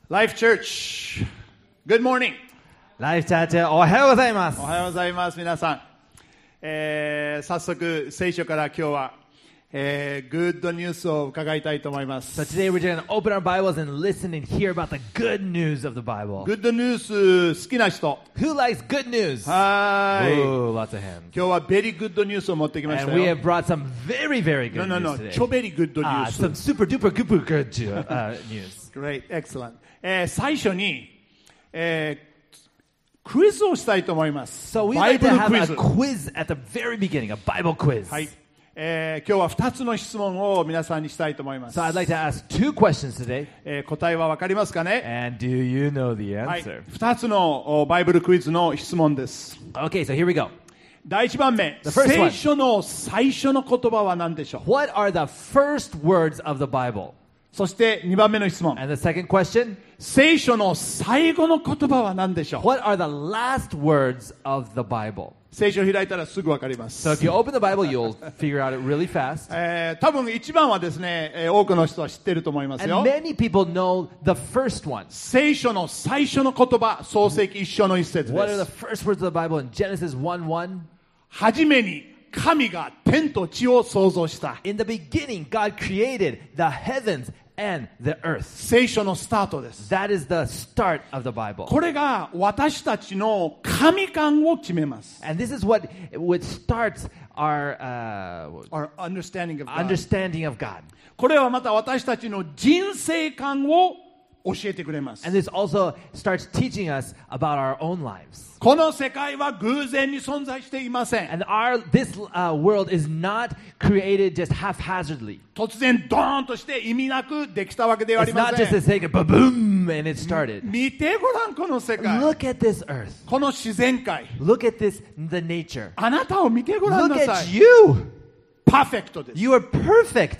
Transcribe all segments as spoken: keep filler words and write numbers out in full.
Life Church, good morning. ライフチャーチおはようございます。 おはようございます、皆さん。えー、早速、聖書から今日は、えー、グッドニュースを伺いたいと思います。 So today we're going to open our Bibles and listen and hear about the good news of the Bible. グッドニュース好きな人。 Who likes good news? はーい。 Ooh, lots of hands. 今日はベリーグッドニュースを持ってきました And we よ。 have brought some very, very good No, no, news no. today. 超ベリーグッドニュ Ah, ース。 some super duper duper good uh, news. Great, excellent. えー、最初に、えー、クイズをしたいと思います。 So we'd バイ like ブ to ル have クイ a ズ。 quiz at the very beginning, a Bible quiz. はい。えー、今日はふたつの質問を皆さんにしたいと思います。 So I'd like to ask two questions today. えー、答えはわかりますかね？ And do you know the はい、 answer? ふたつのバイブルクイズの質問です。 Okay, so here we go. だいいちばんめ、 The first one. 聖書の最初の言葉は何でしょう？ What are the first words of the Bible? そしてにばんめの質問、 And the second question, 聖書の最後の言葉は何でしょう？ what are the last words of the Bible? 聖書を開いたらすぐわかります。 So if you open the Bible, you'll figure out it really fast. えー、多分いちばんはですね、えー、多くの人は知ってると思いますよ。 And many people know the first one. 聖書の最初の言葉、創世記一章の一節 What で are the す。 first words of the Bible in Genesis one one? はじめに神が天と地を創造した。 In the beginning, God created the heavens and the earth. 聖書のスタートです。 That is the start of the Bible. これが私たちの神観を決めます。 And this is what, what starts our uh, Our understanding of God. understanding of God. これはまた私たちの人生観を教えてくれます。 And this also starts teaching us about our own lives. この世界は偶然に存在していません。 And our this uh, world is not created just haphazardly. 突然ドーンとして意味なくできたわけではあ It's りま not せ just a ん。 sake of boom and it started. 見てごらんこの世界。 Look at this earth. この自然界。 Look at this, the nature. あなたを見てごらん Look なさ at い。 you. パーフェクトです。 You are perfect.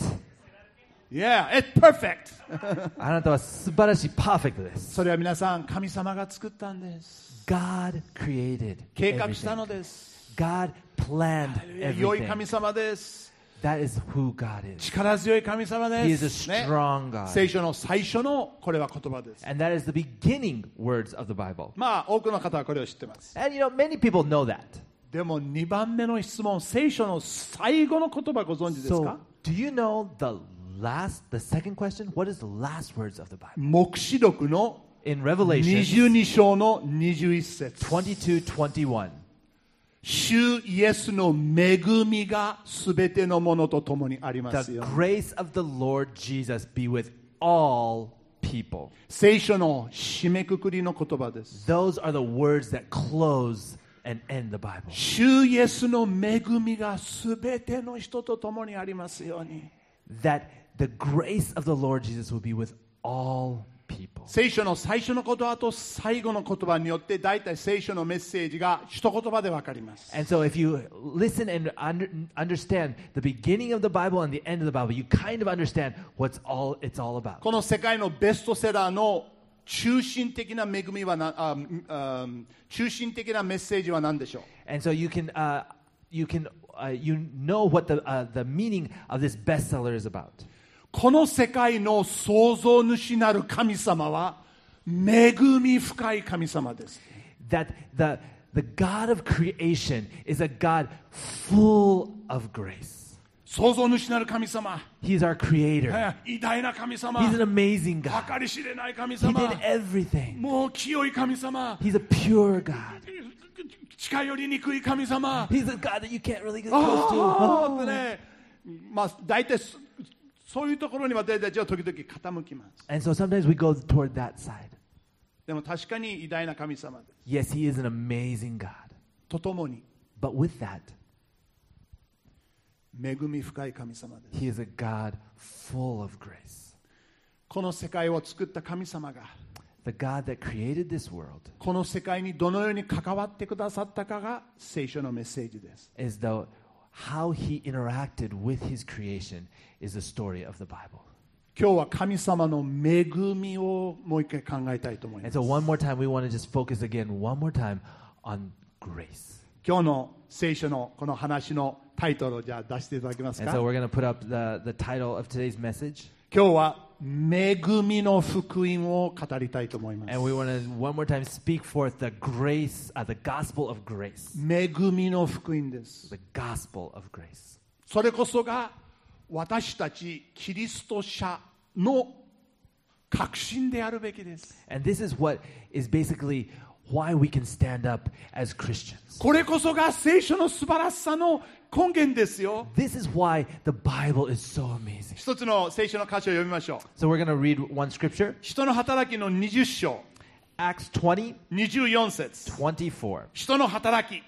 Yeah, it's perfect. あなたは素晴らしい、perfectです。 それは皆さん、神様が作ったんです。 God created 計画したの everything. です。 God planned 良い everything. 神様です。 That is who God is. 力強い神様 He で is a す。ね strong God. 聖書の最初のこれは言葉です。 And that is the beginning words of the Bible. まあ多くの方はこれを知ってます。 And you know, many people know that. でもにばんめの質問、聖書の最後の言葉ご存知ですか？ So, do you know the last, the second question? What is the last words of the Bible? 黙示録の In に Revelation じゅうに章のにじゅういち節。 twenty-two twenty-one. 主イエスの恵みがすべてのものと共にあります The よ。 grace of the Lord Jesus be with all people. 聖書の締めくくりの言葉です。 Those are the words that close and end the Bible. 主イエスの恵みがすべての人と共にありますように。 That the grace of the Lord Jesus will be with all people. 聖書の最初の言葉と最後の言葉によって大体聖書のメッセージが一言葉でわかります。 And so if you listen and under, understand the beginning of the Bible and the end of the Bible, you kind of understand what's all it's all about. この世界のベストセラーの中心的な恵みはなああ中心的なメッセージは何でしょう？ And so you can uh, you can uh, you know what the uh, the meaning of this bestseller is about. この世界の創造主なる神様は恵み深い神様です。 That the the God of creation is a God full of grace. 創造主なる神様、 He's our creator. えー偉大な神様、 He's an amazing 計 God. り知れない神 He 様、 did everything. もう清い神様、 He's a pure God. 近寄りにくい神様、 He's a God that you can't really get あ close ーって to. ね、まあ大体そそういうところに私たちは時々傾きます。 And so sometimes we go toward that side. でも確かに偉大な神様です。 Yes, He is an amazing God. とともに But with that, 恵み深い神様です。 He is a God full of grace. この世界を作った神様が The God that created this world この世界にどのように関わってくださったかが聖書のメッセージです。 is the how He interacted with His creation is the story of the Bible. 今日は神様の恵みをもう一回考えたいと思いま And す。 so one more time, we want to just focus again, one more time, on grace. 今日の聖書のこの話のタイトルをじゃあ出していただけます And か。 so we're going to put up the, the title of today's message. 今日は恵みの福音を語りたいと思います。 And we want to one more time speak forth the grace, uh, the gospel of grace. 恵みの福音です。 The gospel of grace. それこそが私たちキリスト者の確信であるべきです。 And this is what is basically why we can stand up as Christians. これこそが聖書の素晴らしさの根源ですよ。 This is why the Bible is so amazing. 一つの聖書の箇所を読みましょう。 So we're going to read one scripture, 人の働きのにじゅっ章 Acts twenty, にじゅうよん節。 twenty-four. 人の働き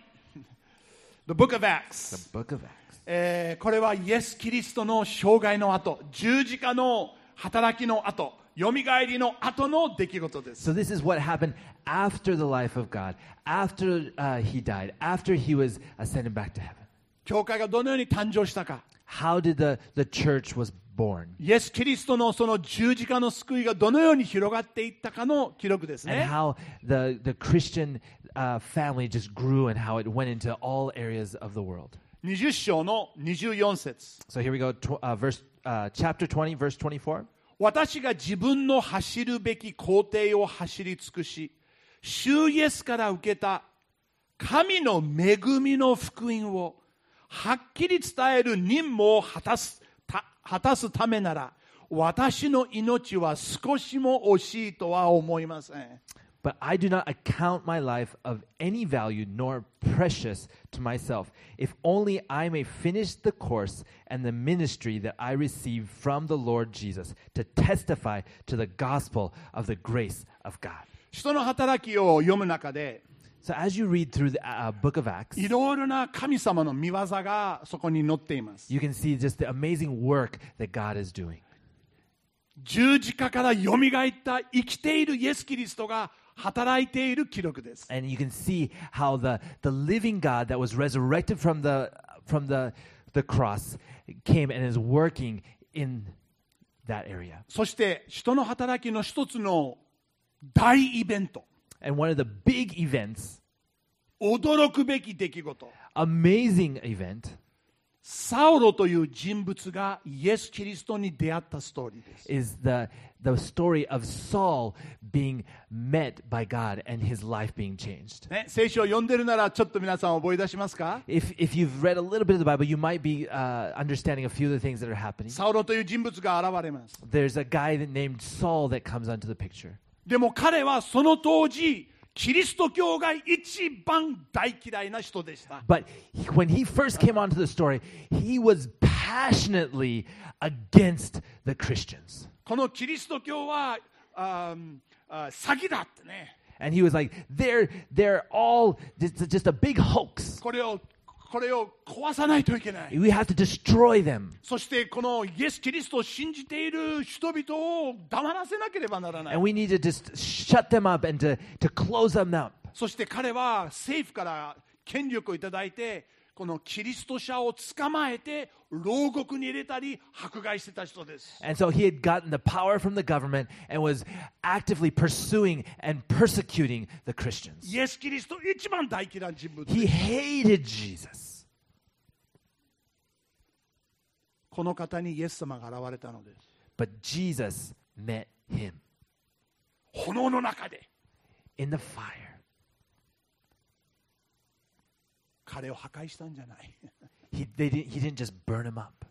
The Book of The Acts、 book of Acts. えーこれはイエス・キリストの生涯の後、十字架の働きの後、よみがえりの後の出来事です。 So this is what happened after the life of God, after uh, he died, after he was ascended back to heaven. 教会がどのように誕生したか、 How did the, the church was born? イエス・キリストのその十字架の救いがどのように広がっていったかの記録です And ね。 how the, the Christian uh, family just grew and how it went into all areas of the world. にじゅっ章のにじゅうよん節。 So here we go, tw- uh, verse, uh, chapter twenty, verse twenty-four. 私が自分の走るべき工程を走り尽くし、主イエスから受けた神の恵みの福音をはっきり伝える任務を果たす、た、果たすためなら、私の命は少しも惜しいとは思いません。 But I do not account my life of any value nor precious to myself, if only I may finish the course and the ministry that I received from the Lord Jesus to testify to the gospel of the grace of God. 人の働きを読む中で、 So as you read through the uh, book of Acts, いろいろな神様の見業がそこに載っています。 you can see just the amazing work that God is doing. 十字架からよみがえった生きているイエス・キリストが働いている記録です。 And you can see how the, the living God that was resurrected from the, from the, the cross came and is working in that area. そして人の働きの一つの大イベント、 And one of the big events, 驚くべき出来事、 amazing event, サウロという人物がイエス・キリストに出会ったストーリーです。 is the, the story of Saul being met by God and his life being changed. ね、聖書を読んでるならちょっと皆さん覚え出しますか？ If, if you've read a little bit of the Bible, you might be uh, understanding a few of the things that are happening. サウロという人物が現れます。 There's a guy that named Saul that comes onto the picture. でも彼はその当時キリスト教が一番大嫌いな人でした。 But he, when he first came onto the story, he was passionately against the Christians. このキリスト教はああ詐欺だってね。 And he was like, they're, they're all just, just a big hoax. これをこれを壊さないといけない。 We have to destroy them. そしてこのイエス・キリストを信じている人々を黙らせなければならない。 And we need to just shut them up and to, to close them up. そして彼は政府から権力をいただいて、このキリスト者を捕まえて牢獄に入れたり迫害してた人です。 And so he had gotten the power from the government and was actively pursuing and persecuting the Christians. イエス・キリスト一番大嫌いな人物です。 He hated Jesus. この方にイエス様が現れたのです。 But Jesus met him 炎の中で in the fire. 彼を破壊したんじゃない。 He, they didn't, he didn't just burn him up.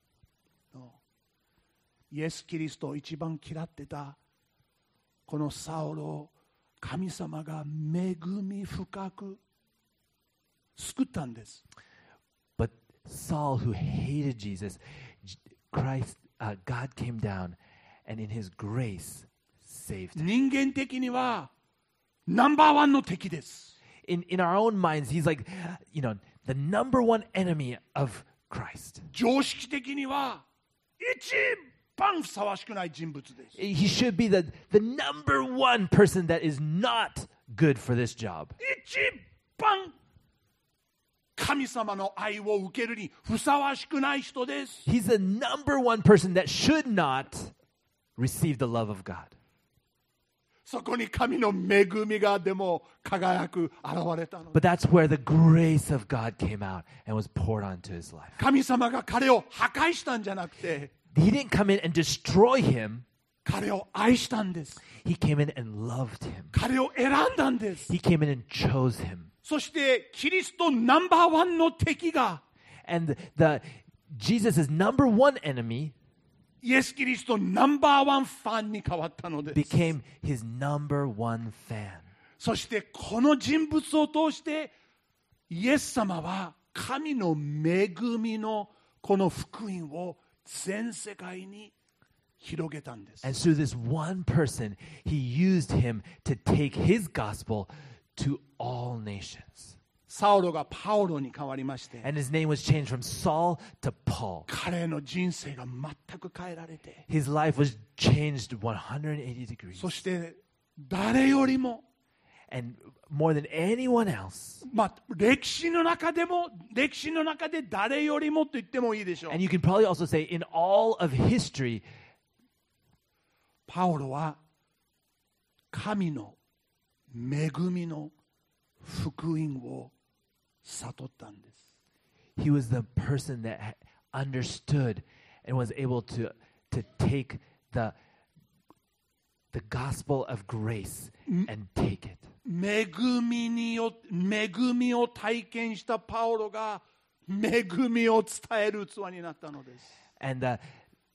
イエス・キリストを一番嫌ってたこのサウロを神様が恵み深く救ったんです。 But Saul, who hated Jesus, Christ, uh, God came down and in his grace saved him. 人間的にはナンバーワンの敵です。 In, in our own minds, he's like, you know, the number one enemy of Christ. 常識的には一番ふさわしくない人物です。 He should be the, the number one person that is not good for this job. 一番神様の愛を受けるにふさわしくない人です。 He's the number one person that should not receive the love of God. そこに神の恵みがでも輝く現れたの。 But that's where the grace of God came out and was poured onto his life. 神様が彼を破壊したんじゃなくて、 He didn't come in and destroy him. 彼を愛したんです。 He came in and loved him. 彼を選んだんです。 He came in and chose him. そしてキリストナンバーワンの敵が And the Jesus' number one enemy イエス・キリストナンバーワンファンに変わったのです。 became his number one fan. そしてこの人物を通してイエス様は神の恵みのこの福音を全世界に広げたんです。 And through this one person, he used him to take his gospel to all nations. サウロがパウロに変わりまして、 And his name was changed from Saul to Paul. 彼の人生が全く変えられて、 His life was changed one hundred eighty degrees. そして誰よりも、 And more than anyone else. まあ、歴史の中でも、歴史の中で誰よりもと言ってもいいでしょう。 And you can probably also say in all of history, パウロは神の恵みの福音を悟ったんです。 he was the person that understood and was able to, to take the, the gospel of grace and take it. 恵みによ恵みを体験したパウロが恵みを伝える器になったのです。 And uh,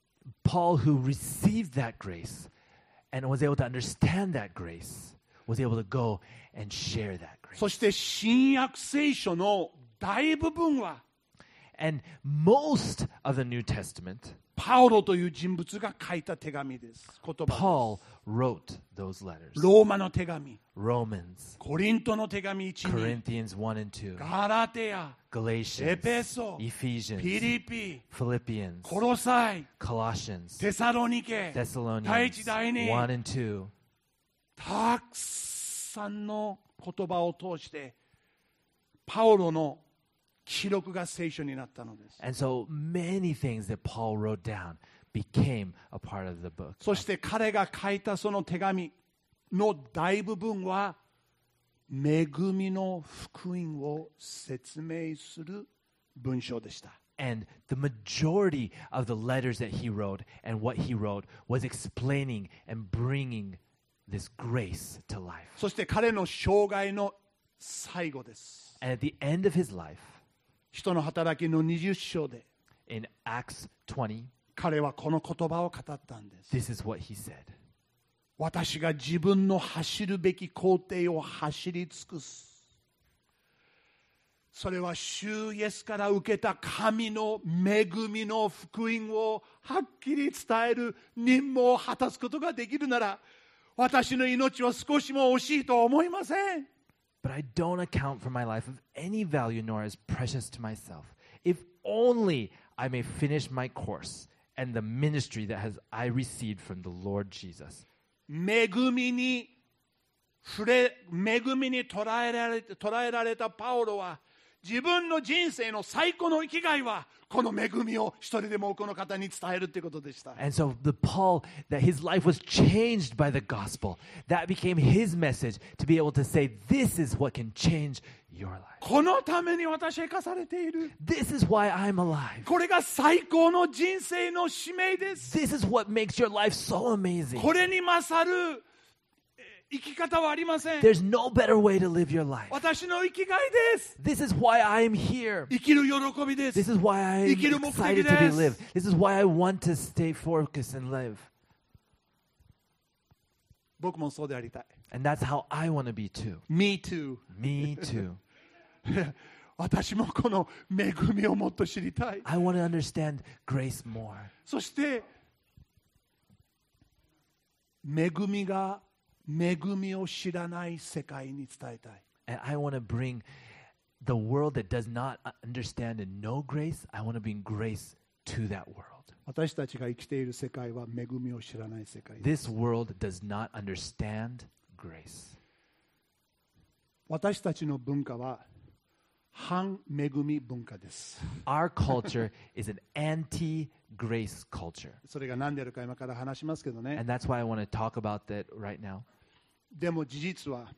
Paul, who received that grace and was able to understand that grace, was able to go and share that grace. そして新約聖書の大部分は And most of the New Testament, パウロという人物が書いた手紙です。言葉です。 Paul wrote those letters. ローマの手紙、 Romans, コリントの手紙いち、に、 Corinthians one and two, ガラテヤ、 Galatians, エペソ、 Ephesians, ピリピ、 Philippians, コロサイ、 Colossians, テサロニケ、 Thessalonians 第一第二、 one and two. たくさんの言葉を通してパウロの記録が聖書になったのです。 And so many things that Paul wrote down became a part of the book. そして彼が書いたその手紙の大部分は恵みの福音を説明する文章でした。 And the majority of the letters that he wrote and what he wrote was explaining and bringing this grace to life. そして彼の生涯の最後です。 And at the end of his life, 人の働きのにじゅう章で in Acts twenty, 彼はこの言葉を語ったんです。 this is what he said. 私が自分の走るべき工程を走り尽くす。それは主イエスから受けた神の恵みの福音をはっきり伝える任務を果たすことができるなら、私の命は少しも惜しいとは思いません。 But I don't account for my life of any value nor as precious to myself. If only I may finish my course and the ministry that has I received from the Lord Jesus. 恵みに触れ、恵みに捉えられ、捉えられたパウロは、自分の人生の最高の生きがいはこの恵みを一人でも多くの方に伝えるってことでした。 And so the Paul, that his life was changed by the gospel. That became his message to be able to say, this is what can change your life. このために私は生かされている。 This is why I'm alive. これが最高の人生の使命です。 This is what makes your life so amazing. これに勝る生き方はありません。 There's no better way to live your life. 私の生きがいです。 This is why I'm here. 生きる喜びです。 This is why I'm 生きる目的 excited で to be す。 live. This is why I want to stay focused and live. 僕もそうでありたい。 And that's how I want to be too. Me too. Me too. 私もこの恵みをもっと知りたい。 I want to understand grace more. そして恵みが恵みを知らない世界に伝えたい。 And I want to bring the world that does not understand and know grace, I want to bring grace to that world. 私たちが生きている世界は恵みを知らない世界です。 This world does not understand grace. 私たちの文化は反恵み文化です。 Our culture is an anti-grace culture. それが何であるか今から話しますけどね。 And that's why I want to talk about that right now. でも事実は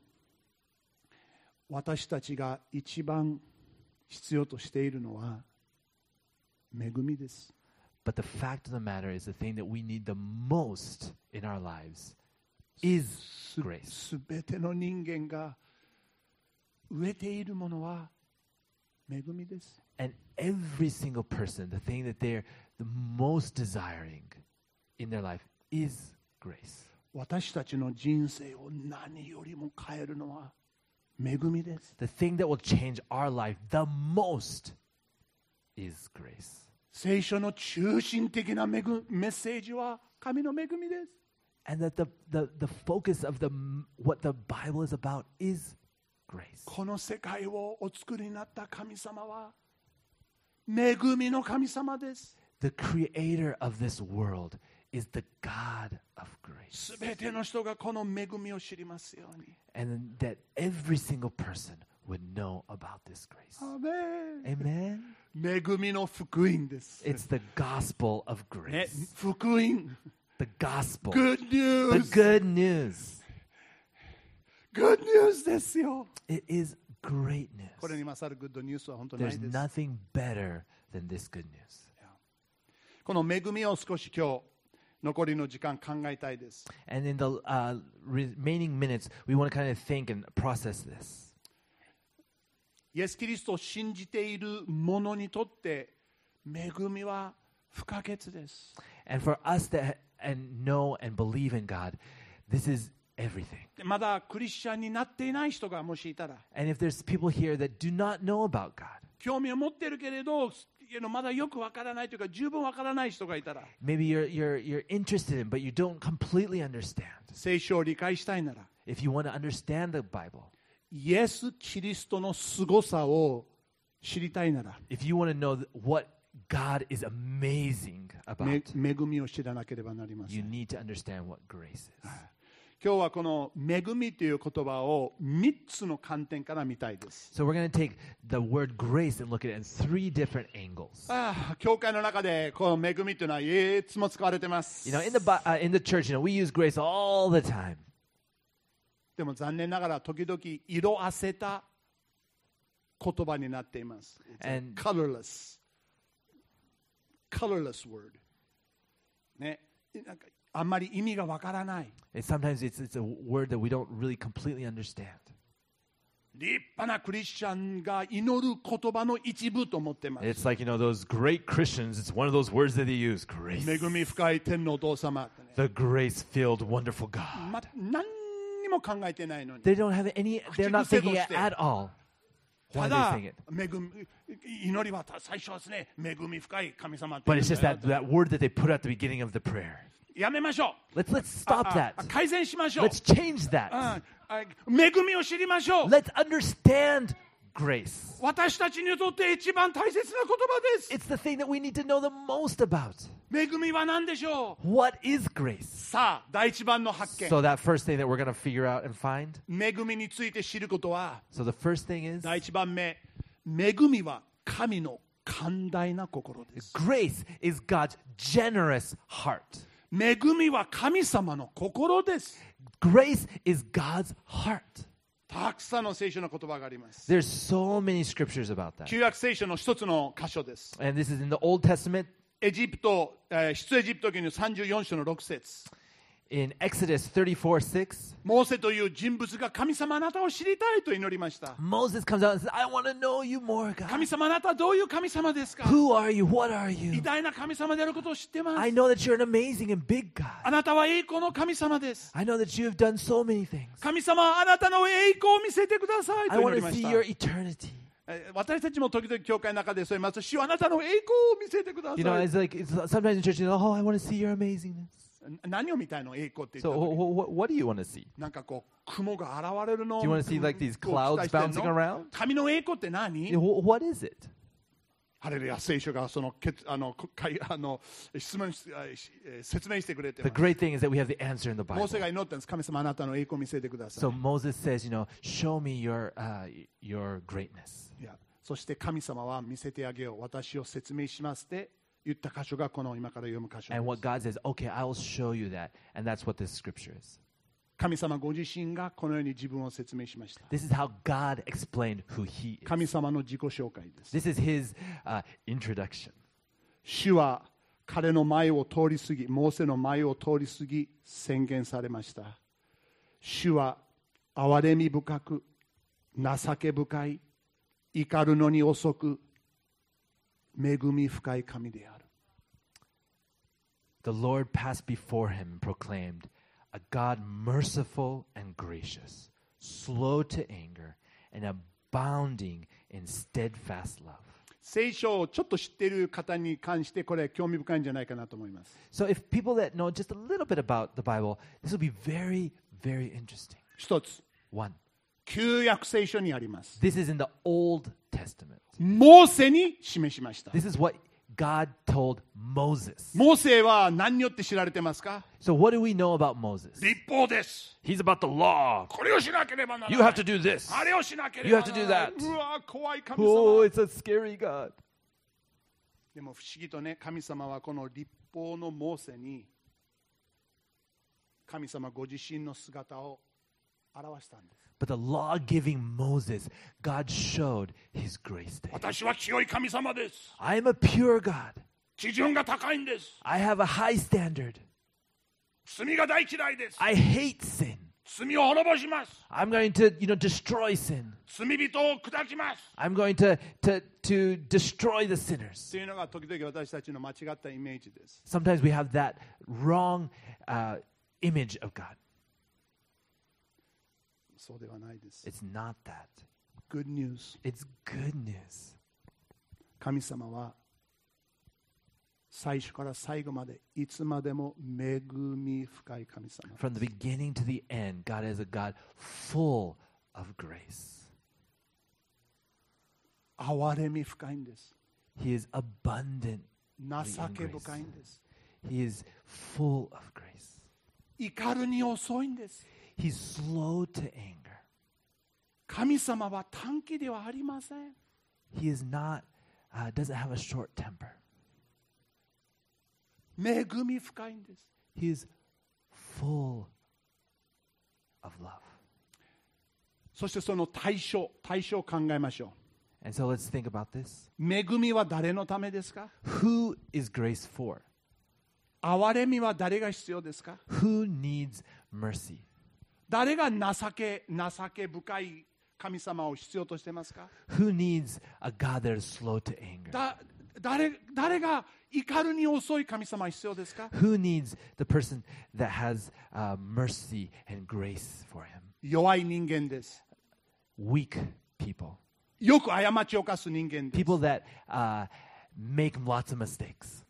私たちが一番必要としているのは恵みです。 But the fact of the matter is the thing that we need the most in our lives is す grace. すべての人間が植えているものは恵みです。 And every single person, the thing that they're the most desiring in their life is grace. 私たちの人生を何よりも変えるのは恵みです。 The thing that will change our life the most is grace. 聖書の中心的なメグメッセージは神の恵みです。 And that the, the, the focus of the what the Bible is about is grace. この世界をお作りになった神様は恵みの神様です。 The creator of this world is the God of grace. すべての人がこの恵みを知りますように。 And that every single person would know about this grace. アメン。 Amen. 恵みの福音です。 It's the gospel of ね grace. 福音。 The gospel. Good The news. good news. Good news ですよ。 It is great これ news. に勝るグッドニュースは本当にない There's です。 nothing better than this good news. この恵みを少し今日残りの時間考えたいです。 And in the uh, remaining minutes, we want to kind of think and process this. イエス・キリストを信じている者にとって恵みは不可欠です。 And for us that and know and believe in God, this is everything. でまだクリスチャンになっていない人がもしいたら、 And if there's people here that do not know about God, 興味を持っているけれど、まだよくわからないというか十分わからない人がいたら、 maybe you're, you're, you're interested in, but you don't completely understand. 聖書を理解したいなら、 If you want to understand the Bible, イエス・キリストの凄さを知りたいなら、 if you want to know what God is amazing め about, 恵みを知らなければなりませ you ん。 need to understand what grace is. 今日はこの恵みという言葉をみっつの観点から見たいです。 So we're going to take the word grace and look at it in three different angles. ああ、教会の中でこの恵みというのはいつも使われてます。 You know, in the Bi- uh, in the church, you know, we use grace all the time. でも残念ながら時々色あせた言葉になっています。It's a And- colorless, colorless word。ね、なんかあんまり意味がわからない。 And sometimes it's, it's a word that we don't really completely understand. 立派なクリスチャンが祈る言葉の一部と思っています。 It's like, you know, those great Christians, it's one of those words that they use, grace. 恵み深い天のお父様ってね。 The grace-filled, wonderful God. ま、何にも考えてないのに。 They don't have any, they're not thinking it at all. た Why だ they think it? 恵み祈りは最初はですね、恵み深い神様って But 言 it's うん just だよ that, that word that they put at the beginning of the prayer. やめましょう。 Let's, let's stop あ that. あ改善しましょう。 Let's change that. ああ恵みを知りましょう。 Let's understand grace. 私たちにとって一番大切な言葉です。 It's the thing that we need to know the most about. 恵みは何でしょう。 What is grace? さあ、第一番の発見。 So that first thing that we're going to figure out and find. 恵みについて知ることは、 So the first thing is 第一番目、恵みは神の寛大な心です。 grace is God's generous heart. 恵みは神様の心です。 Grace is God's heart. たくさんの聖書の言葉があります。 There's so many scriptures about that. 旧約聖書の一つの箇所です。 And this is in the Old Testament. エジプト、えー出エジプト記のさんじゅうよん章のろく節。 In Exodus thirty-four six, モーセという人物が神様あなたを知りたいと祈りました。 Moses comes out and says, I want to know you more, God. 神様あなたはどういう神様ですか。 Who are you? What are you? 偉大な神様であることを知ってます。 I know that you're an amazing and big あ God. なたは栄光の神様です。 I know that you have done so many things. 神様あなたの栄光を見せてください I と want 祈り to ま see した。 your eternity. え私たちも時々教会の中でそう言います。主はあなたの栄光を見せてくださ You know, い。 it's like it's, sometimes in church, you know, oh, I want to see your amazingness. 何を見たいの栄光って言 So った時 wh- wh- what do you want to see? なんかこう雲が現れるの Do you want to see like these clouds bouncing around? 神の栄光って何 You know, wh- What is it? ハレルヤ聖書がそのけつあのこかいあの質問しあしえー説明してくれて The ます。 great thing is that we have the answer in the モーセ Bible. が祈ったんです。神様あなたの栄光を見せてください。 So Moses says, you know, show me your uh, your greatness. いやそして神様は見せてあげよう。私を説明しますって言った箇所がこの今から読む箇所 And で what す。 God says, okay, I will show you that. And that's what this scripture is. 神様ご自身がこのように自分を説明しました。 This is how God explained who he 神 is. 様の自己紹介です。 This is his uh, introduction. 主は彼の前を通り過ぎ、モーセの前を通り過ぎ宣言されました。主は憐れみ深く、情け深い、怒るのに遅く、恵み深い神である。 The Lord passed before him and proclaimed, a God merciful and gracious, slow to anger, and abounding in steadfast love. 聖書をちょっと知っている方に関してこれ興味深いんじゃないかなと思います。 So if people that know just a little bit about the Bible, this will be very, very interesting. 一つ、 One, 旧約聖書にあります。 this is in the Old Testament. モーセに示しました。 This is what God told Moses. モーセは何によって知られてますか？ So what do we know about Moses? 立法です。 He's about the law. これをしなければならない。 You have to do this. あれをしなければならない。 You have to do that. うわ、怖い神 Oh, 様。 it's a scary God. でも不思議とね、神様はこの立法のモーセに神様ご自身の姿を表したんです。 But the law-giving Moses, God showed his grace to him. 私は清い神様です。 I am a pure God. 基準が高いんです。 I have a high standard. 罪が大嫌いです。 I hate sin. 罪を滅ぼします。 I'm going to, you know, destroy sin. 罪人を砕きます。 I'm going to, to, to destroy the sinners. というのが時々私たちの間違ったイメージです。 Sometimes we have that wrong uh, image of God. そうではないです。 It's not that. Good news。 It's good news. 神様は最初から最後までいつまでも恵み深い神様。 From the beginning to the end, God is a God full of grace. 憐れみ深いんです。 He is abundant. 情け深いんです。 He is full of grace. 怒るに遅いんです。 He's slow to anger. 神様は短気ではありません。 He is not, uh, doesn't have a short temper. 恵み深いんです。 He is full of love. そしてその対象、対象を考えましょ And so let's think about this. う。恵みは誰のためですか？ Who is grace for? 憐れみは誰が必要ですか？ Who needs mercy? 誰が情け、情け深い神様を必要としてますか？ Who needs a God that is slow to anger? だ誰誰が怒るに遅い神様必要ですか？ Who needs the person that has uh, mercy and grace for him? 弱い人間です。 Weak people. よく過ちを犯す人間です。 People that uh, make lots of mistakes.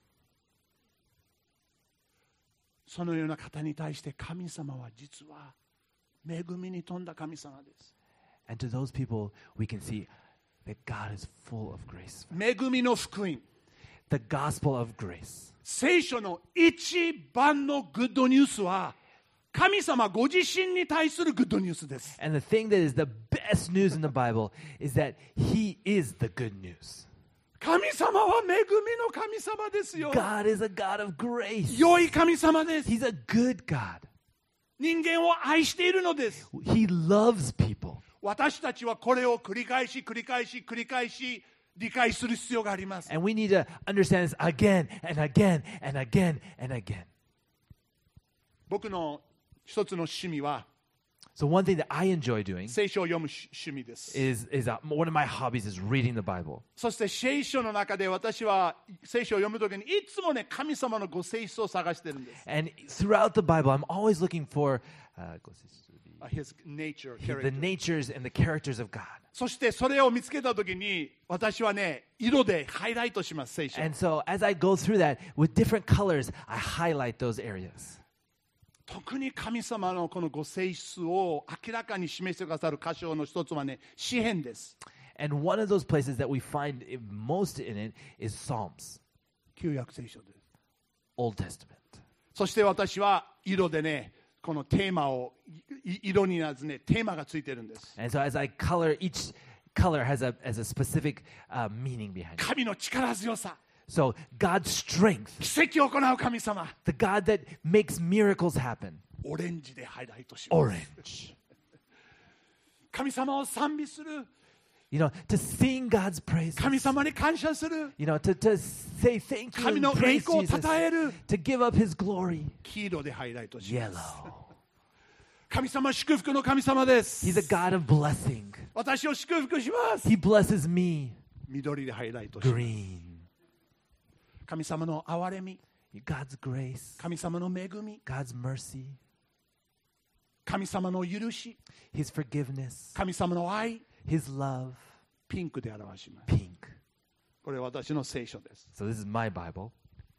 そのような方に対して神様は実は恵みに富んだ神様です。 And to those people, we can see that God is full of grace. 恵みの福音。 The gospel of grace. 聖書の一番のグッドニュースは神様ご自身に対するグッドニュースです。 And the thing that is the best news in the Bible is that He is the good news. 神様は恵みの神様ですよ。 God is a God of grace. 良い神様です。 He's a good God. 人間を愛しているのです。 He loves people. 私たちはこれを繰り返し繰り返し繰り返し理解する必要があります。 And we need to understand this again and again and again and again. 僕の一つの趣味は So one thing that I enjoy doing 聖書を読む趣味です。 is, is uh, one of my hobbies is reading the Bible. そして聖書の中で私は聖書を読むときにいつもね神様のご性質を探してるんです。 And throughout the Bible, I'm always looking for uh, His nature, the character. natures and the characters of God. そしてそれを見つけたときに私はね色でハイライトします聖書。 And so as I go through that with different colors, I highlight those areas. 特に神様のこのご性質を明らかに示してくださる箇所の一つはね詩編です。 And one of those places that we find it most in it is Psalms, 旧約聖書です。 Old Testament. そして私は色でねこのテーマをい色になずねテーマがついてるんです。 And so as I color, each color has a, has a specific uh, meaning behind it. 神の力強さ、 So God's strength, 奇跡を行う神様、 the God that makes miracles happen, オレンジでハイライトします。 orange. 神様を賛美する You know, to sing God's praises. 神様に感謝する。 You know, to, to say thank you 神 and の praise 栄光を Jesus. 称える。 To give up His glory. 黄色でハイライトします。 Yellow. 神様祝福の神様です。 He's a God of blessing. 私を祝福します。 He blesses me. 緑でハイライトします。 Green. 神様の憐れみ、 God's grace. 神様の恵み、 God's mercy. 神様の許し、 His forgiveness. 神様の愛、 His love. ピンクで表します。 Pink. これは私の聖書です。 So this is my Bible.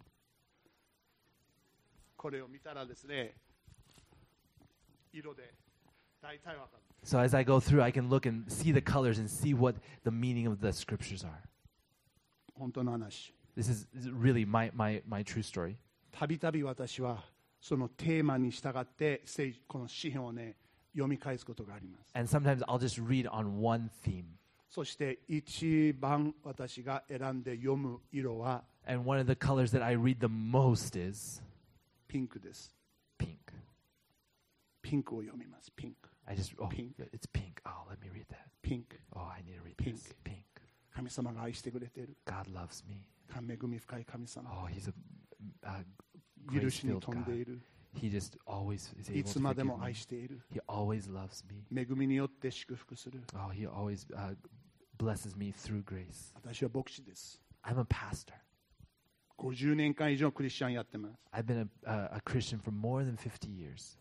これを見たらですね、色で大体わかる。 So as I go through, I can look and see the colors and see what the meaning of the scriptures are. 本当の話。 This is this is really my, my, my true story. たびたび私はそのテーマに従って聖この詩篇をね読み返すことがあります。 And sometimes I'll just read on one theme. そして一番私が選んで読む色は And one of the colors that I read the most is ピンクです。 pink. ピンクを読みます。ピンク。 I just, oh, Pink. it's pink. Oh, let me read that. ピンク。 Oh, I need to read Pink. this. Pink. 神様が愛してくれている。 God loves me. 恵み深い神様。 Oh, He's a uh, 許しに grace-filled 富んで God. いる。 He just always is い able つ to まで forgive も愛 me. している。 He always loves me. 恵みによって祝福する。 Oh, He always uh, blesses me through grace. 私は牧師です。 I'm a pastor. ごじゅうねんかん以上クリスチャンやってます。 I've been a, a, a Christian for more than fifty years.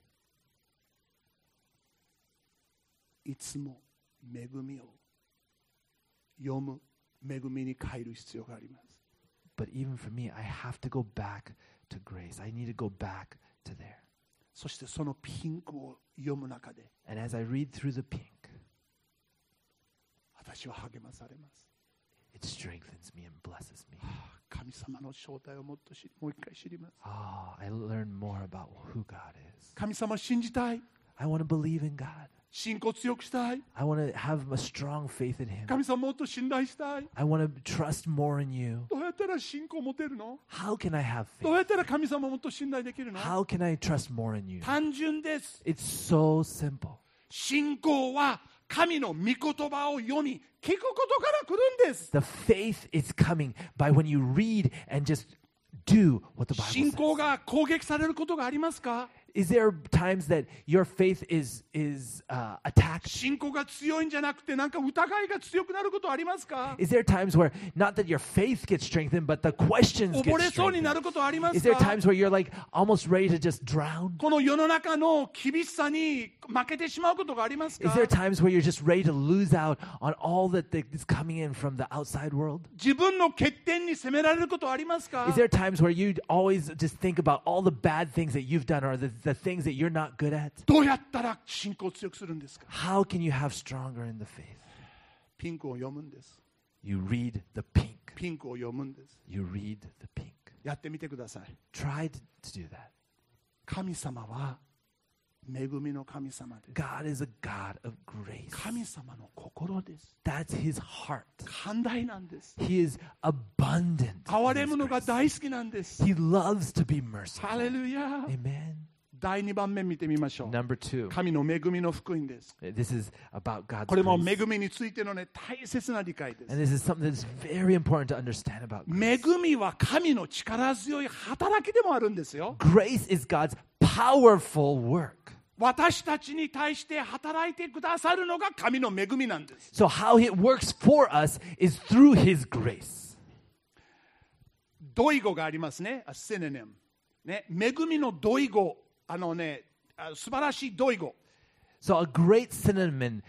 いつも恵みを読む、恵みに変える必要があります。 But even for me, I have to go back to grace. I need to go back to there. そしてそのピンクを読む中で And as I read through the pink, 私は励まされます。 it strengthens me and blesses me. 神様の正体をもっと知り、もう一回知ります。 Oh, I learn more about who God is. 神様を信じたい。 I want to believe in God. 信仰強くしたい。 I want to have a strong faith in Him. 神様をもっと信頼したい。 I want to trust more in you. どうやったら信仰を持てるの？ How can I have どう faith? やったら神様をもっと信頼できるの？ How can I trust more in you? 単純です。 It's so simple. 信仰は神の御言葉を読み、聞くことから来るんです。 The faith is coming by when you read and just do what the Bible 信仰 says. が攻撃されることがありますか？ Is there times that your faith is is uh, attacked? 信仰が強いんじゃなくて、なんか疑いが強くなることありますか？ Is there times where not that your faith gets strengthened, but the questions 溺 get れそうにな strengthened? ることありま Is す there か？ times where you're like almost ready to just drown? この世の中の厳しさに負けてしまうことがあります Is か？ there times where you're just ready to lose out on all that is coming in from the outside world? 自分の欠点に責められることありますか？ Is there times where you always just think about all the bad things that you've done or the, the things that you're not good at? どうやったら信仰を強くするんですか？ How can you have stronger in the faith? ピンクを読むんです。 You read the pink. ピンクを読むんです。 You read the pink. やってみてください。 Try to, to do that. 神様は恵みの神様です。 God is a God of grace. 神様の心です。 That's His heart. 寛大なんです。 He is abundant. 憐 in れ his むのが grace. 大好きなんです。 He loves to be merciful. ハレルヤ。 Amen. 第二番目見てみましょう。 Number two. 神の恵みの福音です。 This is about God's これも grace. 恵みについてのね、大切な理解で And す。 this is something that's very important to understand about grace. 恵みは神の力強い働きでもあるんですよ。 Grace is God's powerful work. 私たちに対して働いてくださるのが神の恵みなんです。 So how it works for us is through His grace. ドイ語がありますね。セネネム。ね、恵みのドイ語。あのね、あ素晴らしいドイ語。 So a great synonym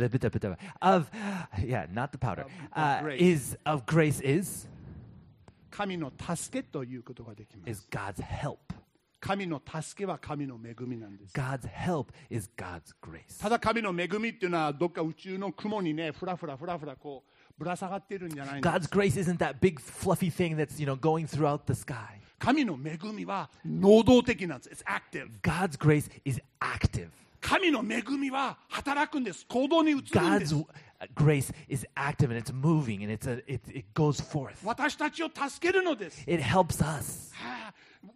of, yeah, not the powder, uh, grace. is of grace is 神の助けということができま is す。 God's help. 神の助けは神の恵みなんです。 God's help is God's grace. ただ神の恵みっていうのはどっか宇宙の雲にね、ふらふらふらふらこうぶら下がっているんじゃないんです。 God's grace isn't that big fluffy thing that's, you know, going throughout the sky. 神の恵みは能動的なんです。It's active. God's grace is active. 神の恵みは働くんです。行動に移るんで God's す。 grace is active and it's moving and it's a, it, it goes forth. 私たちを助けるのです。 It helps us. はあ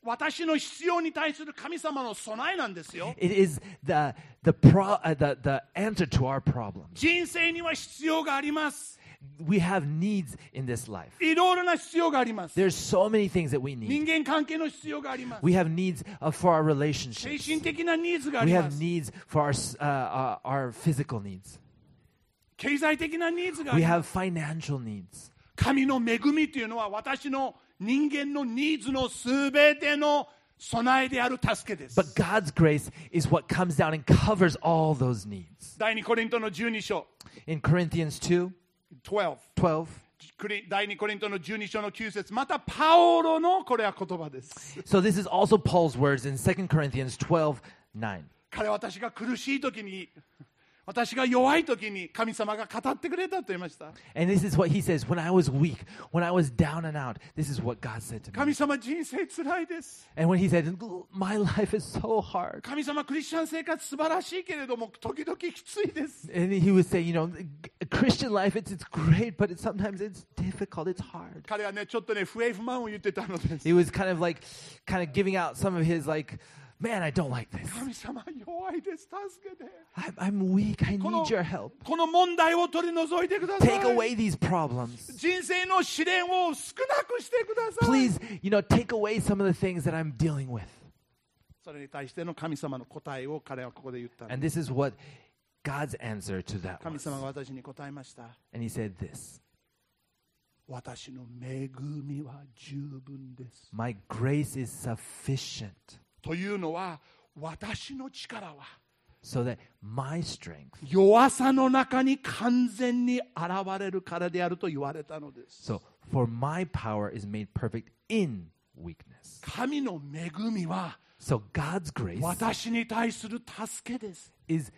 私の必要に対する神様の備えなんですよ。 It is the, the, pro, uh, the, the answer to our problems. 人生には必要があります。 We have needs in this life. いろいろな必要があります。 There's so many things that we 人 need. 間関係の必要があります。 We have needs uh, for our 精 relationships. 神的なニーズがあ We りま have す。 needs for our, s- uh, our, our physical needs. 経済的なニーズがあ We りま have す。 financial needs. 神の恵みというのは私の人間のニーズのすべての備えである助けです。 But God's grace is what comes down and covers all those needs. 第二コリントのじゅうに章 In Corinthians two じゅう twelve, クリ第二コリントのじゅうに章のきゅう節、またパオロのこれは言葉です。 so this is also Paul's words in Second Corinthians twelve nine. 彼は私が苦しい時に、私が弱い時に神様が語ってくれたと言いました。 And this is what he says, when I was weak, when I was down and out, this is what God said to me. 神様人生つらいです。 And when he said, my life is so hard. 神様クリスチャン生活素晴らしいけれども時々きついです。 And he would say, you know, Christian life, it's, it's great, but it's, sometimes it's difficult, it's hard. 彼はねちょっとね不平不満を言ってたのです。 He was kind of like, kind of giving out some of his like, man, I don't like this. 神様弱いです。助けて。 I'm, I'm weak, I この need your help. この問題を取り除いてください。 Take away these problems. 人生の試練を少なくしてください。 Please, you know, take away some of the things that I'm dealing with. それに対しての神様の答えを彼はここで言ったんです。 And this is what God's answer to that 神 was. 様が私に答えました。 And he said this, 私の恵みは十分です。 my grace is sufficient というのは私の力は so that my strength, 弱さの中に完全に現れるからであると言われたのです。 so for my power is made perfect in weakness. 神の恵みは So God's grace 私に対する助けです。 is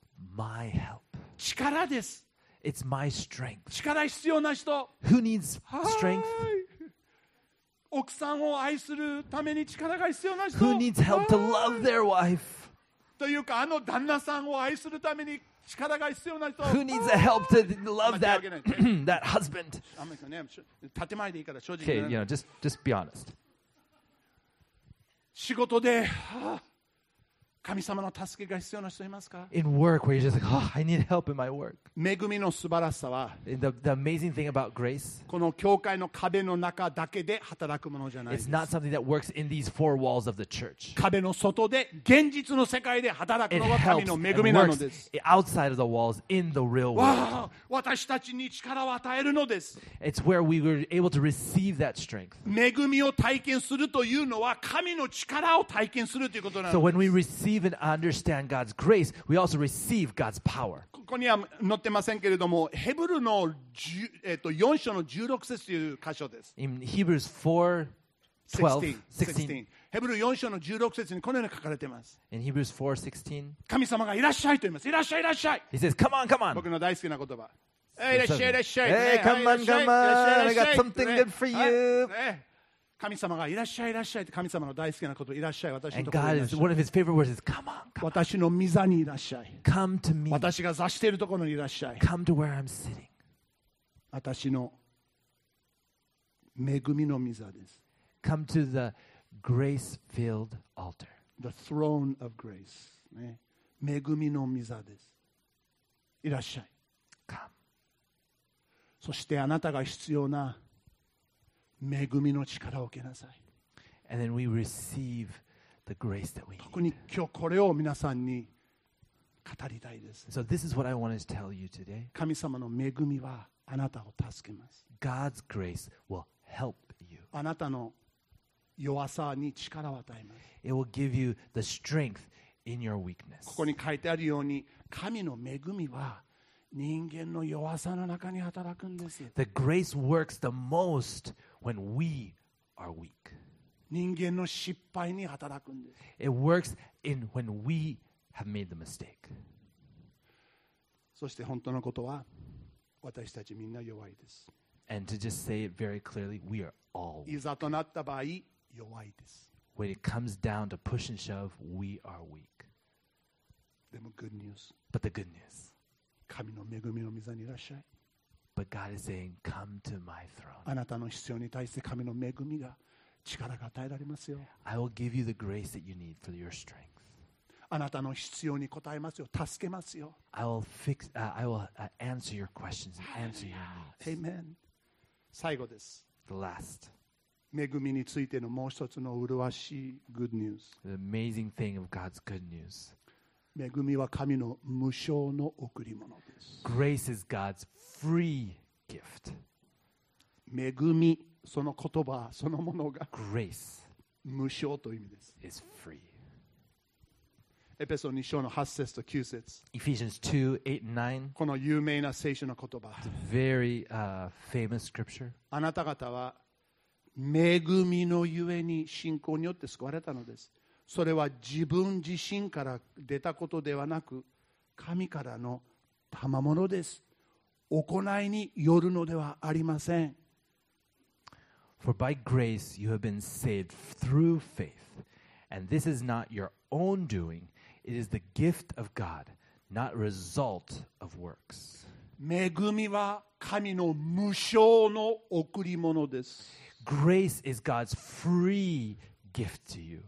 my help. 力です。 It's my strength. 力必要な人。 Who needs は strength? ーい。奥さんを愛するために力が必要な人。 Who needs help to は love ーい their wife? というかあの旦那さんを愛するために力が必要な人。 Who needs the help to love that, あんまり手を挙げない that husband? あんまりね、建前でいいから正直 Okay, ね you know, just, just be honest. 仕事で、はあ神様の助けが必要な人いますか？ In work, where you're just like, oh, I need help in my work. 恵みの素晴らしさは The, the amazing thing about grace, この教会の壁の中だけで働くものじゃないで it's す。 not something that works in these four walls of the church. 壁の外で現実の世界で働く It のが神 helps の and 恵みなの works です。 outside of the walls in the real world. わあ、私たちに力を与えるのです。 It's where we were able to receive that strength. 恵みを体験するというのは神の力を体験するということな So ので when we receive and understand God's grace, we also receive God's power. す。ここには載ってませんけれども、ヘブルのじゅ、えっと、よん章のじゅうろく節という箇所です。 In Hebrews four, twelve, 16 sixteen. ヘブルよん章のじゅうろく節にこのように書かれています。 In Hebrews four sixteen, 神様がいらっしゃいと言います。いらっしゃいいらっしゃい。 he says, come on, come on. 僕の大好きな言葉。えいらっしゃいいらっしゃい。 Hey, ね come on, いらっしゃい come on. いらっしゃい I got something ね good for you. はいね神様がいらっしゃいいらっしゃいって神様の大好きなこといらっしゃい私の And ところ God にいらっ is しゃい one of his favorite words is come on, come on. 私の御座にいらっしゃい Come to me. 私が座しているところにいらっしゃい Come to where I'm sitting. 私の恵みの御座です Come to the grace-filled altar. The throne of grace、ね、恵みの御座ですいらっしゃい Come. そしてあなたが必要な恵みの力を受けなさい And then we receive the grace that we 特 need. に今日これを皆さんに語りたいです So this is what I want to tell you today. 神様の恵みはあなたを助けます God's grace will help you. あなたの弱さに力を与えます It will give you the strength in your weakness. ここに書いてあるように神の恵みは人間の弱さの中に働くんです The grace works the most when we are weak. 人間の失敗に働くんです It works in when we have made the mistake. そして本当のことは私たちみんな弱いです And to just say it very clearly, we are all weak. いざとなった場合弱いです When it comes down to push and shove, we are weak. でも good news But the good news, 神の恵みの御座にいらっしゃい but God is saying, come to my throne. あなたの必要に対して神の恵みが力が与えられますよ。 I will give you the grace that you need for your strength. あなたの必要に応えますよ。助けますよ。 I will fix. Uh, I will uh, answer your questions and answer your needs. Amen。最後です。 The last, 恵みについてのもう一つの麗しい Good News。 the amazing thing of God's good news. 恵みは神の無償の贈り物です。 Grace is God's free gift. 恵み、その言葉そのものが Grace 無償という意味です。 is free. エペソに章のはち節ときゅう節。 Ephesians two, eight, and nine. この有名な聖書の言葉。 Very uh, famous scripture. あなた方は恵みのゆえに信仰によって救われたのです。それは自分自身から出たことではなく、神からの賜物です。行いによるのではありません。 For by grace you have been saved through faith, and this is not your own doing, it is the gift of God, not a result of works. 恵みは神の無償の贈り物です。 Grace is God's free gift to you.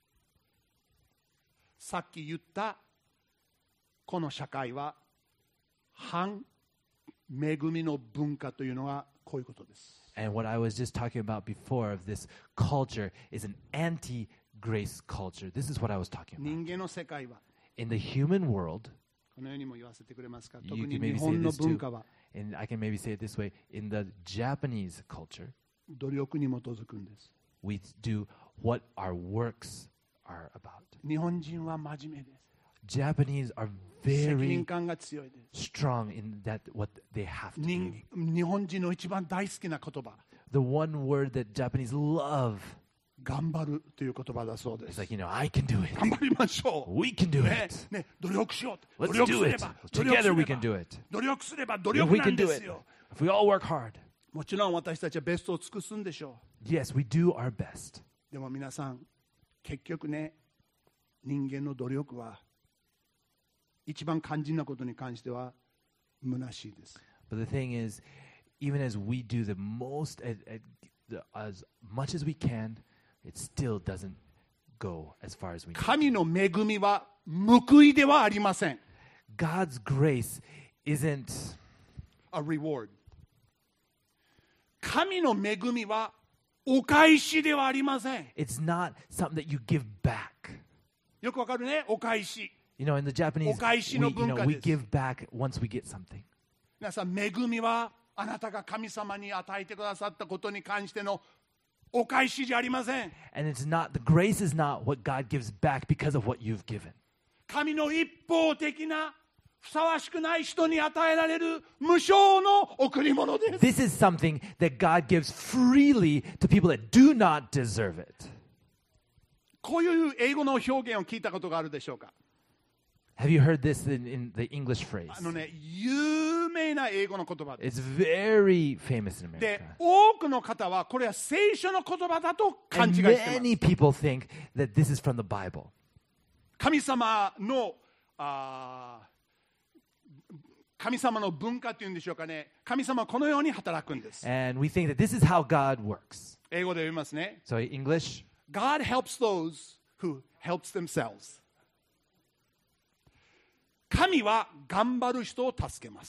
さっき言ったこの社会は反恵みの文化というのはこういうことです。 And what I was just talking about before of this culture is an anti-grace culture. This is what I was talking about. 人間の世界は In the human world, このようにも言わせてくれますか。 you 特 can に maybe 日 say 本の this 文 too, 化は and I can maybe say it this way, in the Japanese culture, 努力に基づくんです。 we do what our works are about. 日本人は真面目です。 Japanese are 責 very 任感が強いです。 strong in that what they have to do. 人日本人の一番大好きな言葉、 The one word that Japanese love 頑張るという言葉だそうで is す。 like, you know, I can do it. 頑張りましょう。 We can do ね it. ね、努力しよう。 Let's 努力 do すれ it. ば、努力す Together we れ can ば do it. 努力すれば努 If 力 we な can んで do す it. よ。 If we all work hard. もちろん私たちはベストを尽くすんでしょ Yes, we do our best. う。でも皆さん、結局ね、人間の努力は一番肝心なことに関しては虚しいです。 But the thing is, even as we do the most, at, at, the, as much as we can, it still doesn't go as far as we need. 神の恵みは報いではありません。 God's grace isn't A reward。神の恵みはお返しではありません。 it's not something that you give back. よくわかるね、お返し。 You know, in the Japanese, お返し we, の you 文 know, 化 we です。 give back once we get something. 皆さん、恵みはあなたが神様に与えてくださったことに関してのお返しじゃありません。 And it's not, the grace is not what God gives back because of what you've given. 神の一方的なふさわしくない人に与えられる無償の贈り物です。 This is something that God gives freely to people that do not deserve it. こういう英語の表現を聞いたことがあるでしょうか。 Have you heard this in, in the English phrase? あのね、有名な英語の言葉です。 It's very famous in で America.、 多くの方はこれは聖書の言葉だと勘違い And してます。 many people think that this is from the Bible. 神様のあ神様の文化というんでしょうかね。神様はこのように働くんです。 And we think that this is how God works. 英語で読みますね。 So English, God helps those who helps themselves. 神は頑張る人を助けます。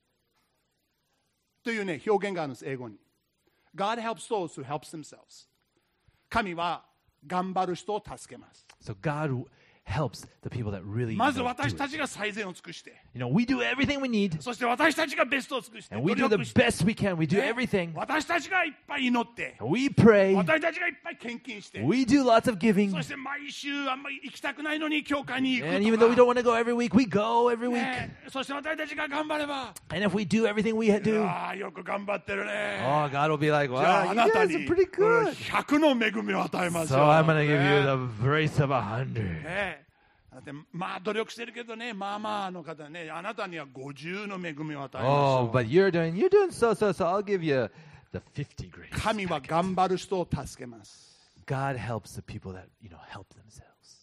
というね、表現があるんです、英語に。God helps those who helps themselves. 神は頑張る人を助けます。 so God helps the people that really まず you know, 私 do た it. ちが最善を尽くして、 You know, we do everything we need, そして私たちがベストを尽くして、 and we 努 do the 力して、 best we can. We do ね everything. 私たちがいっぱい祈って、 We pray. 私たちがいっぱい献金して、 We do lots of giving. そして毎週あんまり行きたくないのに教会に行く And と even though we か、 don't want to go every week, we go every week. ね、そして私たちが頑張れば、 And if we do everything we do, ああよく頑張ってるね。 oh, God will be like, じゃあ wow, あ you なた guys に are pretty good. ひゃくの恵みを与えます So よ。 I'm going to give ね you the grace of a hundred. ねだってまあ努力してるけどね、まあまあの方ね、あなたにはごじゅうの恵みを与えます Oh, よ。 but you're doing, you're doing so, so, so. I'll give you the fifty grace. 神は頑張る人を助けます。 God helps the people that, you know, help themselves.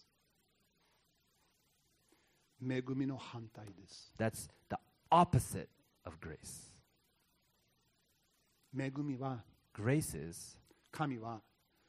恵みの反対です。 That's the opposite of grace. 恵みは、 Grace is, 神は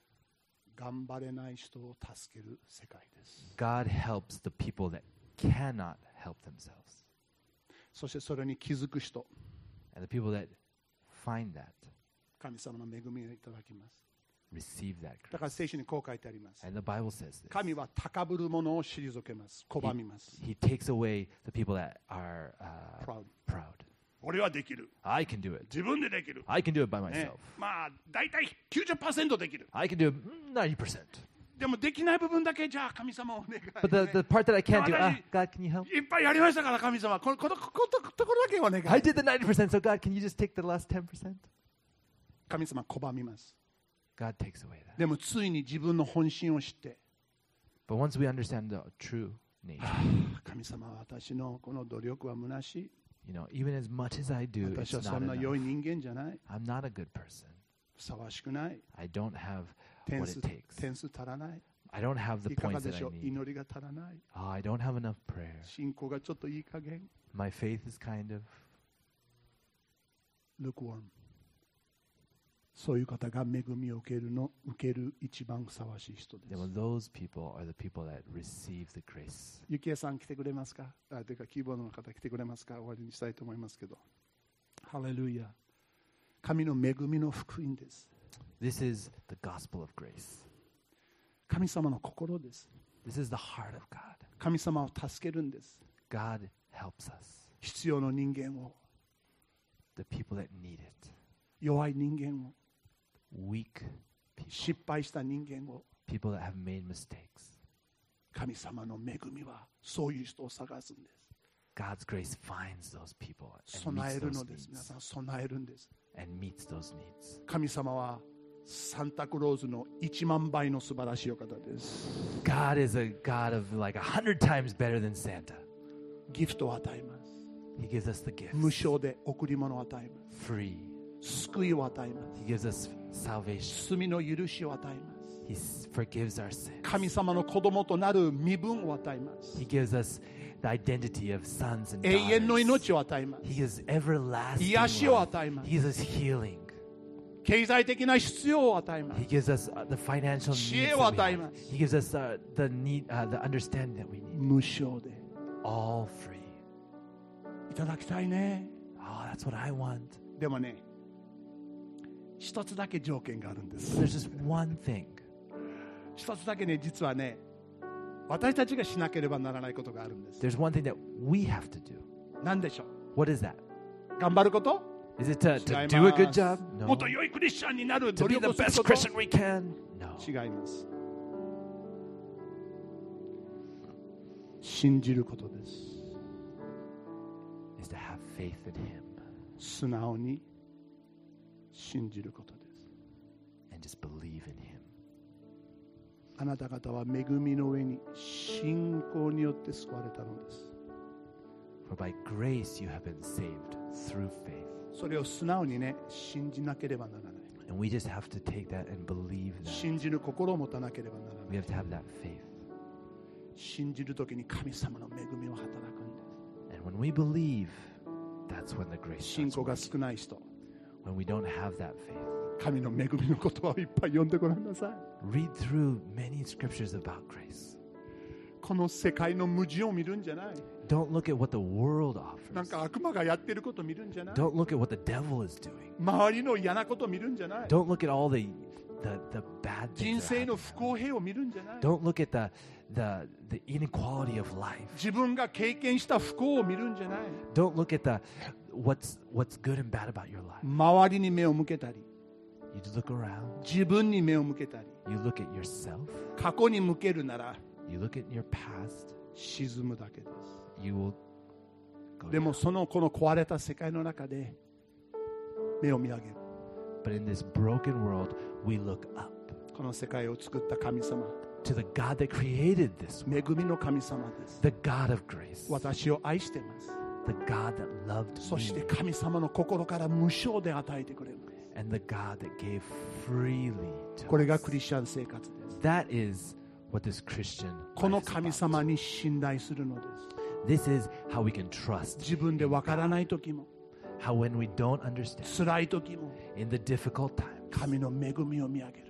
頑張れない人を助ける世界です。 God helps the people that cannot help themselves. そしてそれに気づく人、 And the people that find that 神様の恵みをいただきます。 receive that だから grace. 聖書にこう書いてあります。 And the Bible says this. 神は高ぶる者を退けます。拒みます。 He takes away the people that are uh, Proud. proud. 俺はできる。 I can do it. 自分でできる。 I can do it by ね myself. まあ大体 きゅうじゅっパーセント できる。 I can do it mm, ninety percent. でもできない部分だけじゃあ神様お願い、ね。 But the, the part that I can't do, 私 ah, God, can you help? いっぱいやりましたから神様。このこのこのところだけお願い。 I did the ninety percent, so God, can you just take the last ten percent? 神様拒みます。 God takes away that. でもついに自分の本心を知って、 But once we understand the true nature, 神様は私のこの努力は虚しい。 you know, even as much as I do, 私 it's はそ not んな良い enough. 人間じゃない。 I'm not a good person. ふさわしくない。 I don't have 点 what 数 it takes. 点数足らない。 I don't have the いかが points で that し I ょう。 need. 祈りが足らない。 Oh, I don't have enough prayer. 信仰がちょっといい加減。 My faith is kind of lukewarm。そういう方が恵みを受けるの受ける一番ふさわしい人です。 Well, those people are the people that receive the grace. ゆきえさん来てくれますか？あ、てかキーボードの方来てくれますか？終わりにしたいと思いますけど。ハレルヤ。神の恵みの福音です。 This is the gospel of grace. 神様の心です。 This is the heart of God. 神様を助けるんです。 God helps us. 必要の人間を、 The people that need it. 弱い人間を、 Weak people. 失敗した人間を、 People that have made mistakes. 神様の恵みはそういう人を探すんです。 God's grace finds those people and 備え meets る those のです。皆 needs. さん備えるんです。 And meets those needs. 神様はサンタクローズのいちまんばいの素晴らしいお方です。 God is a God of like a hundred times better than Santa. ギフトを与えます。 He gives us the gifts. 無償で贈り物を与えます。 Free. 救いを与えます。 He gives us salvation. 罪の許しを与えます。 He s- forgives our sins. 神様の子供となる身分を与えます。 He gives us the identity of sons and 永遠の daughters. 命を与えます。 He gives everlasting 癒しを life. 与えます。 He gives us healing. 経済的な必要を与えま He す。 gives us uh, the financial 知 needs 恵を that we 与え have. ます。 He gives us uh, the need, uh, the understanding that we need. 無償で All free. いただきたいね。 Oh, that's what I want. でもね、一つだけ条件があるんで But す。 there's just one thing. 一つだけね、実はね、私たちがしなければならないことがあるんです。 There's one thing that we have to do. 何でしょう？ What is that? 頑張ること？ Is it to, 違 to い do a ま good す。 job? も No. っと良いクリスチャンになる To 努 be 力 the をする best こと？ Christian we can? No. 違います。信じることです。 Is to have faith in Him 素直に信じることです。 and just believe in Him. あなた方は恵みの上に信仰によって救われたのです。 For by grace you have been saved through faith. それを素直にね、信じなければならない。 And we just have to take that and believe that. 信じる心を持たなければならな We い。 have to have that faith. 信じるときに神様の恵みを働くんで And when we believe, that's when the grace す。信 starts 仰が working. 少ない人、 When we don't have that faith. 神の恵みの言葉をいっぱい読んでごらんなさい。 Read through many scriptures about grace. この世界の矛盾を見るんじゃない。 Don't look at what the world なん offers. か悪魔がやってることを見るんじゃない。 Don't look at what the devil is doing. 周りの嫌なことを見るんじゃない。 Don't look at all the the, the bad 人 things. that are 生の happening 不公平を見るんじゃない。 Don't look at the, the, the inequality of life. 自分が経験した不幸を見るんじゃない。 Don't look at the what's what's good and bad about your life. 周りに目を向けたり、 You just look around. 自分に目を向けたり、 You look at yourself. 過去に向けるなら You look at your past. 沈むだけです。 You will go でも down. そのこの壊れた世界の中で目を見上げる。 But in this broken world, we look up この世界を作った神様、 to the God that created this 恵 world, みの神様です。 the God of grace, 私を愛してます。 the God that loved そして me, 神様の心から無償で与えてくれます。 and the God that gave freely to これが us. クリスチャン生活です。 That is what this Christian この life is 神 about. 様に信頼するのです。 This is how we can trust 自分でわからない時も、 how when we don't understand, 辛い時も、 in the difficult times, 神の恵みを見上げるのです。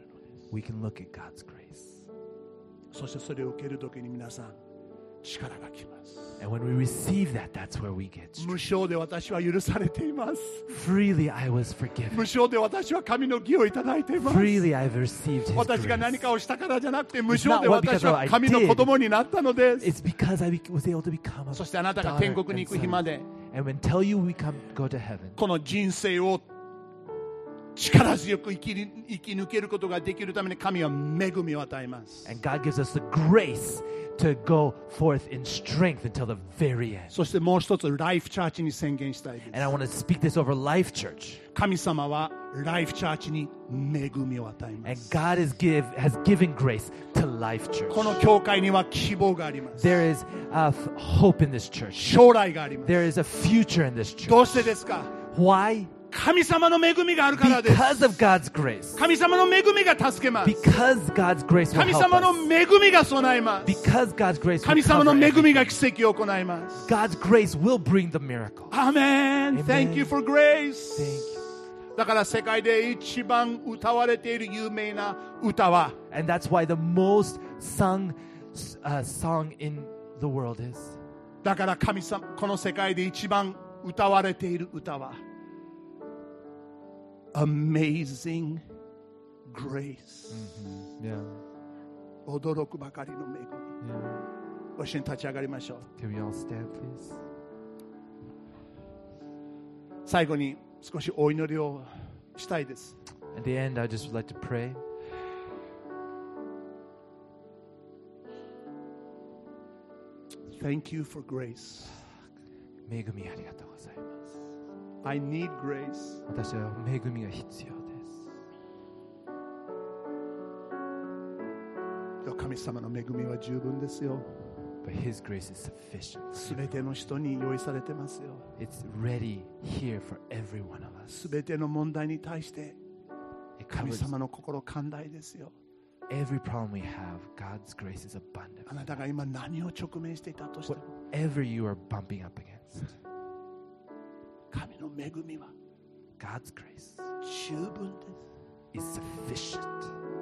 we can look at God's grace. そしてそれを受けるときに皆さん、力が来ます。 And when we receive that, that's where we get 無 strength. 償で私は許されています。 Freely I was forgiven. 無償で私は神の義をいただいています。 Freely I've received His 私が何 grace. かをしたからじゃなくて、無 It's 償 not で what 私 because は I 神の did. 子供になったのです。 It's because I be- was able to become a そしてあなたが daughter 天国に行く and 日ま son. で、 And until you become, go to heaven, この人生を力強く生きる生き抜けることができるために神は恵みを与えます。 and God gives us the grace to go forth in strength until the very end. そしてもう一つ、ライフチャーチに宣言したいで And I want to speak this over Life Church. す。神様はライフチャーチに恵みを与えま And す。 God is give, has given grace to Life Church. この教会には希望があります。 There is uh, f- hope in this church. 将来があります。 There is a future in this church. どうしてですか？ Why? 神様の恵みがあるからです。 Because of God's grace. 神様の恵みが助けます。 Because God's grace will 神 help 様の us. 恵みが備えます。 Because God's grace will 神様 cover の恵 everything. みが奇跡を行います。 God's grace will bring the miracle. アーメン。 Amen. Thank you for grace. Thank you. だから世界で一番歌われている有名な歌は And that's why the most sung uh, song in the world is. だから神様この世界で一番歌われている歌は Amazing Grace、 Yeah. 驚くばかりの恵み。 Yeah. ご一緒に立ち上がりましょう。 Can we all stand, please? 最後に少しお祈りをしたいです。 At the end, I just would like to pray. Thank you for grace. 恵みありがとうございます。 I need grace. 私は恵みが必要です。 神様の恵みは十分ですよ。 But His grace is sufficient. すべての人に用意されてますよ。 It's ready here for every one of us. すべての問題に対して It 神 covers 様の心寛大ですよ。 every problem we have. God's grace is abundant. あなたが今何を直面していたとしても Whatever you are bumping up against, 神の恵みは God's grace 十分で is sufficient. す。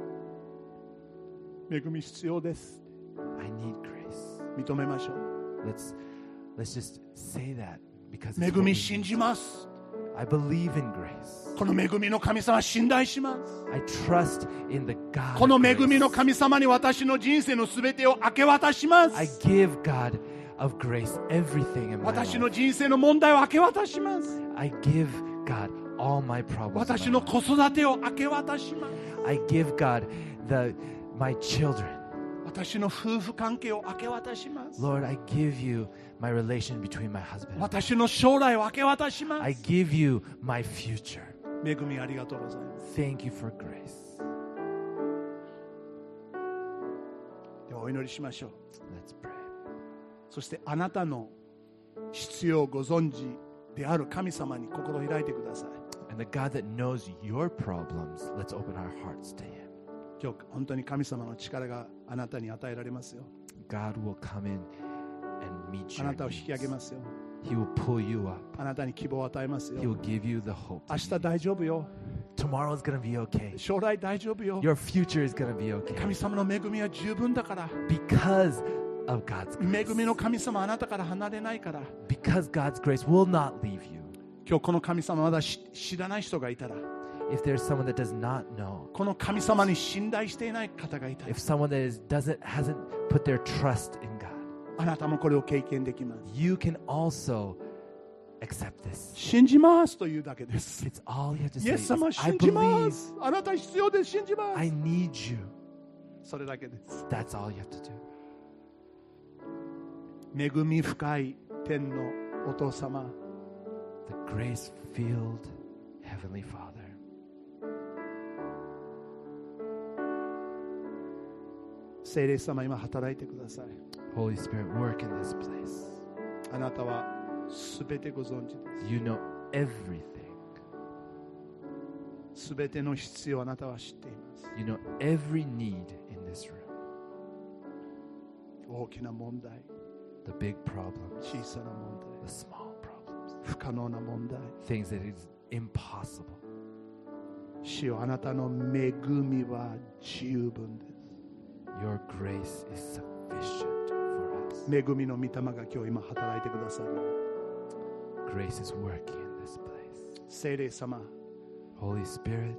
恵み必要です。 I need grace. 認めましょう。 Let's let's just say that because 恵 it's what み we 信 need. じます。 I believe in grace. この恵みの神様信頼します。 I trust in the God. この of 恵みの grace. 神様に私の人生のすべてを明け渡しま I す。 give God of grace everything in my 私の life. 人生の問題を明け渡します。 I give God all my problems. in 私 my の life. 子育てを明け渡します。 I give God the my children. 私の夫婦関係を明け渡します。 Lord, I give you my relation between my husband. 私の将来を明け渡しま I す。 give you my future. 恵みありがとうございます。 Thank you for grace. ではお祈りしましょう。 Let's pray. そしてあなたの必要をご存知である神様に心を開いてください。 And the God that knows your problems, let's open our hearts to Him. 今日本当に神様の力があなたに与えられますよ。 God will come in and meet あ your なたを引き上げ needs. ますよ。 He will pull you up. あなたに希望を与えます He よ。 will give you the hope. 明 you 日 need. 大丈夫よ。 Tomorrow's going to be okay. 将来大丈夫よ。 Your future is going to be 神 okay. 様の恵みは十分だから。 Because of God's 恵 grace. みの神様あなたから離れないから。 Because God's grace will not leave you. 今日この神様まだ知知らない人がいたら、 If there's someone that does not know, この神様に信頼していない方がいたら if、someone that is, doesn't hasn't put their trust in God, あなたもこれを経験できます。 you can also accept this. 信じますというだけです。 It's all you have to イ say. エス様 is, I 信じま believe. す。あなた必要です。信じま I す。 need you. それだけです。 That's all you have to do. 恵み深い天のお父様、 The grace-filled Heavenly Father. 聖霊様今働いてください。 Holy Spirit, work in this place. あなたはすべてご存知で You know everything. す。すべての必要あなたは知っています。 You know every need in this room. 大きな問題、 The big problems, 小さな問題、 the small problems, 不可能な問題、 things that is impossible. 主よ、あなたの恵みは十分です。 Your grace is sufficient for us. 恵みの御霊が今日今働いてくださる。 Grace is working in this place. 聖霊様、 Holy Spirit,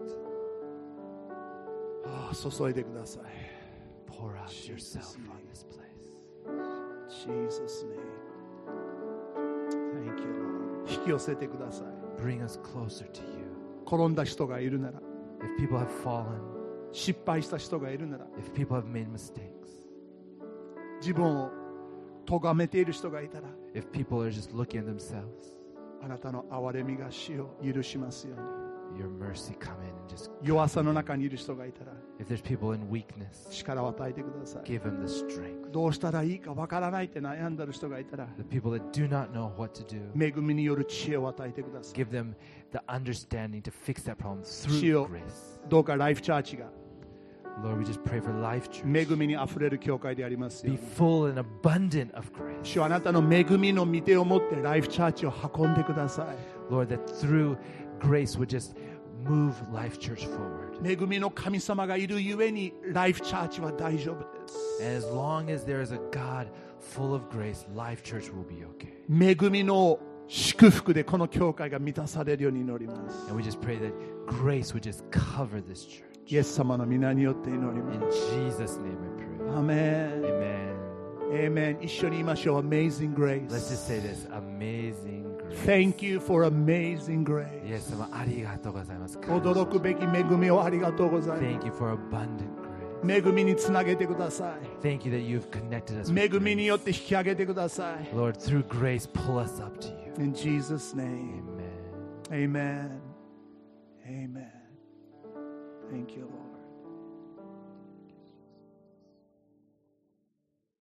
ああ注いでください。 pour out Jesus' yourself name. on this place. Jesus' name. Thank you, Lord. 引き寄せてください。 Bring us closer to you. 転んだ人がいるなら、 If people have fallen, 失敗した人がいるなら、 if people have made mistakes, 自分を咎めている人がいたら、 if people are just looking at themselves, あなたの憐れみが主を許しますように。 your mercy come in and just 弱さの中にいる人がいたら、 if there's people in weakness, 力を与えてください。 give them the strength. どうしたらいいかわからないって悩んでる人がいたら、 The people that do not know what to do, 恵みによる知恵を与えてください。 give them the understanding to fix that problem 主 through よ、 grace. どうかライフチャーチが Lord, we just pray for Life 恵 Church. みにあふれる教会でありますよ Be うに。 full and abundant of grace. 主はあなたの恵みの御手を持ってライフチャーチを運んでください。 Lord, that through grace would just move Life Church forward. 恵みの神様がいるゆえにライフチャーチは大丈夫です。 And as long as there is a God full of grace, Life Church will be okay. 恵みの祝福でこの教会が満たされるように祈ります。 And we just pray that grace would just cover this church. イエス様の皆によって祈りま In す。 Jesus' name we pray. アーメン。 Amen. エーメン。一緒に言いましょう。Amazing Let's just grace. say this. Amazing grace. Thank you for amazing grace. イエス様ありがとうございます。 驚くべき恵みをありがとうございま Thank you for abundant grace. す。恵みにつなげてくださ Thank you that you've connected us い。 with 恵みによ grace. って引き上げてください。 Lord, through grace, pull us up to you. In Jesus' name. Amen. Amen. Amen. Thank you, Lord.